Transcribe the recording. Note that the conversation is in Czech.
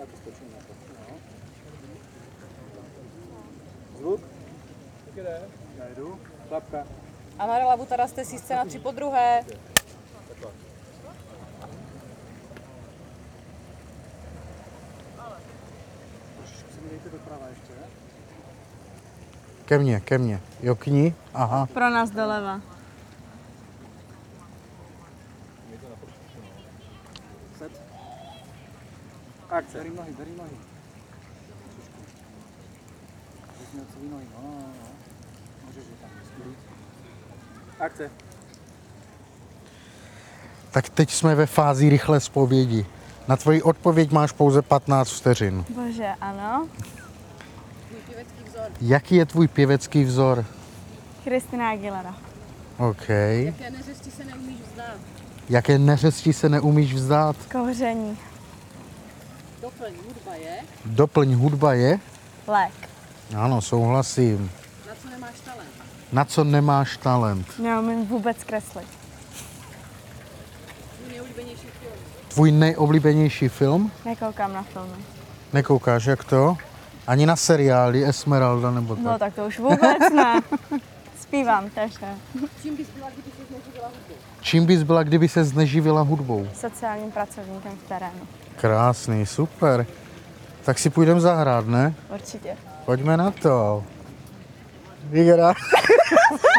Zvuk? Já jdu. Klapka. Amarela Butara, jste si scéna 3 po druhé. Dejte doprava ještě. Ke mně. Jo, k ní? Aha. Pro nás doleva. Set. Akce. Berí nohy. Vezmi od svý nohy. No. Můžeš je tam skvělit. Akce. Tak teď jsme ve fázi rychlé zpovědi. Na tvoji odpověď máš pouze 15 vteřin. Bože, ano. Jaký je tvůj pěvecký vzor? Christina Aguilera. OK. Jaké neřesti se neumíš vzdát? Jaké neřesti se neumíš vzdát? Kouření. Doplň hudba je? Lék. Ano, souhlasím. Na co nemáš talent? Na co nemáš talent? Neumím vůbec kreslit. Tvůj nejoblíbenější film? Nekoukám na filmy. Nekoukáš, jak to? Ani na seriály Esmeralda nebo tak? No tak to už vůbec ne. Zpívám, to je vše. Čím bys byla, kdyby se neživila hudbou? Sociálním pracovníkem v terénu. Krásný, super. Tak si půjdeme zahrát, ne? Určitě. Pojďme na to. Vyhrá.